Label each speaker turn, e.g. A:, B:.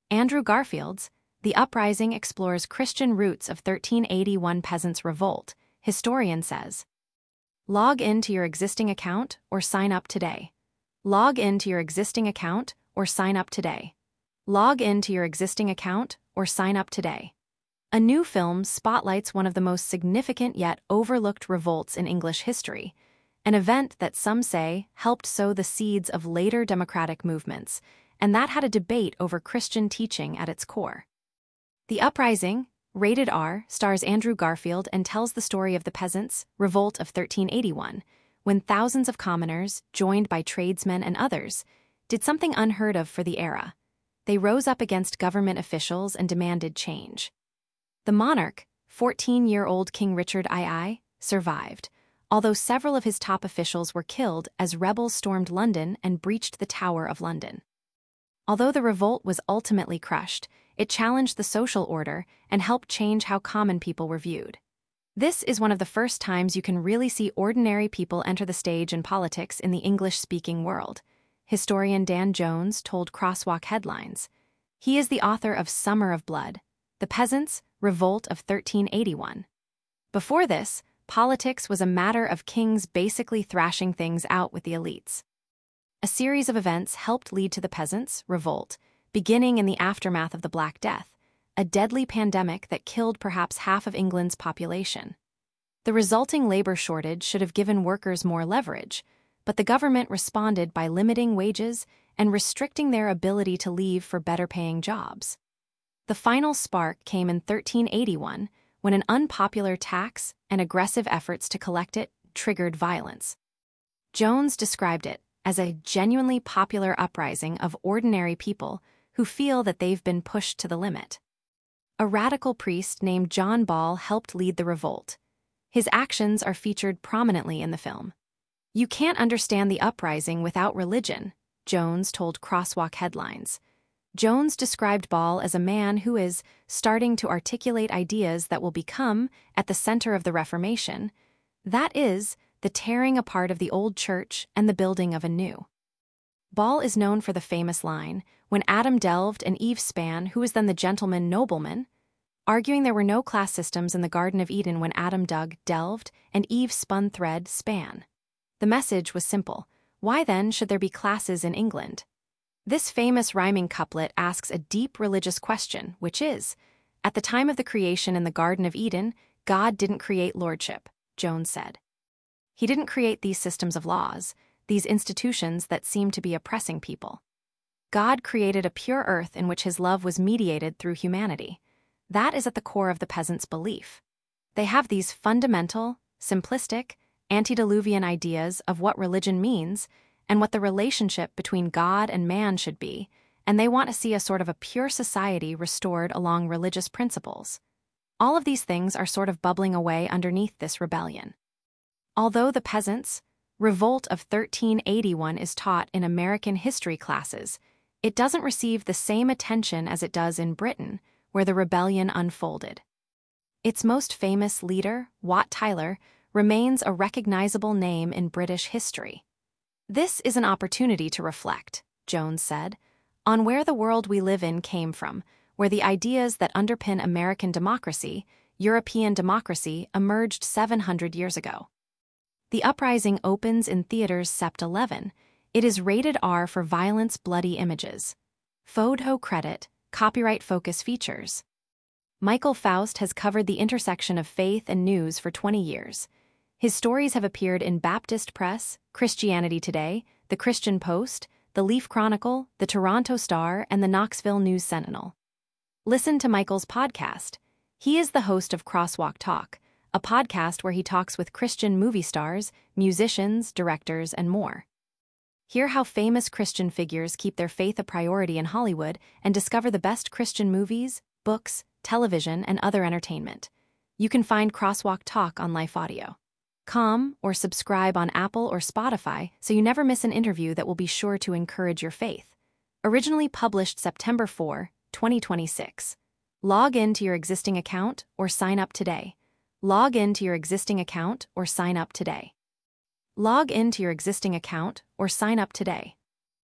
A: Andrew Garfield's The Uprising explores Christian roots of 1381 peasants' revolt, historian says. Log into your existing account or sign up today. Log into your existing account or sign up today. Log into your existing account or sign up today. A new film spotlights one of the most significant yet overlooked revolts in English history, an event that some say helped sow the seeds of later democratic movements, and that had a debate over Christian teaching at its core. The Uprising, rated R, stars Andrew Garfield and tells the story of the peasants' revolt of 1381, when thousands of commoners, joined by tradesmen and others, did something unheard of for the era. They rose up against government officials and demanded change. The monarch, 14-year-old King Richard II, survived, although several of his top officials were killed as rebels stormed London and breached the Tower of London. Although the revolt was ultimately crushed, it challenged the social order and helped change how common people were viewed. This is one of the first times you can really see ordinary people enter the stage in politics in the English-speaking world. Historian Dan Jones told Crosswalk Headlines. He is the author of Summer of Blood, The Peasants' Revolt of 1381. Before this, politics was a matter of kings basically thrashing things out with the elites. A series of events helped lead to the peasants' revolt, beginning in the aftermath of the Black Death, a deadly pandemic that killed perhaps half of England's population. The resulting labor shortage should have given workers more leverage, but the government responded by limiting wages and restricting their ability to leave for better-paying jobs. The final spark came in 1381, when an unpopular tax and aggressive efforts to collect it triggered violence. Jones described it as a genuinely popular uprising of ordinary people who feel that they've been pushed to the limit. A radical priest named John Ball helped lead the revolt. His actions are featured prominently in the film. "You can't understand the uprising without religion," Jones told Crosswalk Headlines. Jones described Ball as a man who is starting to articulate ideas that will become at the center of the Reformation, that is, the tearing apart of the old church and the building of a new. Ball is known for the famous line, "When Adam delved and Eve span, who was then the gentleman nobleman?" arguing there were no class systems in the Garden of Eden when Adam dug, delved, and Eve spun thread, span. The message was simple. Why then should there be classes in England? This famous rhyming couplet asks a deep religious question, which is, at the time of the creation in the Garden of Eden, God didn't create lordship, Jones said. He didn't create these systems of laws, these institutions that seem to be oppressing people. God created a pure earth in which his love was mediated through humanity. That is at the core of the peasants' belief. They have these fundamental, simplistic, antediluvian ideas of what religion means and what the relationship between God and man should be, and they want to see a sort of a pure society restored along religious principles. All of these things are sort of bubbling away underneath this rebellion. Although the peasants' revolt of 1381 is taught in American history classes, it doesn't receive the same attention as it does in Britain, where the rebellion unfolded. Its most famous leader, Wat Tyler, remains a recognizable name in British history. "This is an opportunity to reflect," Jones said, "on where the world we live in came from, where the ideas that underpin American democracy, European democracy, emerged 700 years ago." The Uprising opens in theaters Sept. 11. It is rated R for violence, bloody images. Photo credit, copyright focus features. Michael Faust has covered the intersection of faith and news for 20 years. His stories have appeared in Baptist Press, Christianity Today, The Christian Post, The Leaf Chronicle, The Toronto Star, and the Knoxville News Sentinel. Listen to Michael's podcast. He is the host of Crosswalk Talk, a podcast where he talks with Christian movie stars, musicians, directors, and more. Hear how famous Christian figures keep their faith a priority in Hollywood and discover the best Christian movies, books, television, and other entertainment. You can find Crosswalk Talk on Life Audio. Or subscribe on Apple or Spotify so you never miss an interview that will be sure to encourage your faith. Originally published September 4, 2026. Log in to your existing account or sign up today. Log in to your existing account or sign up today. Log in to your existing account or sign up today.